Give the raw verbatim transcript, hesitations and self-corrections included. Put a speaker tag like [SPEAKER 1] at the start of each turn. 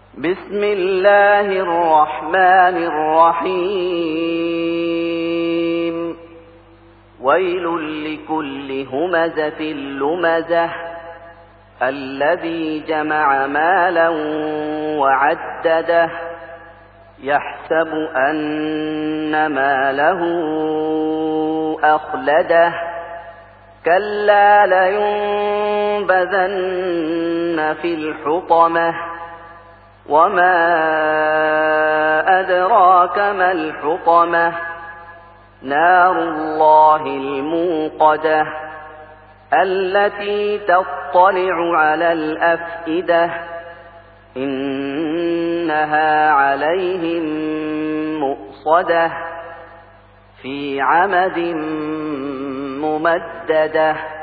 [SPEAKER 1] بسم الله الرحمن الرحيم ويل لكل همزة لمزة الذي جمع مالا وعدده يحسب أن ماله أخلده كلا لينبذن في الحطمة وما أدراك ما الحطمة نار الله الموقدة التي تطلع على الأفئدة إنها عليهم مؤصدة في عمد ممددة.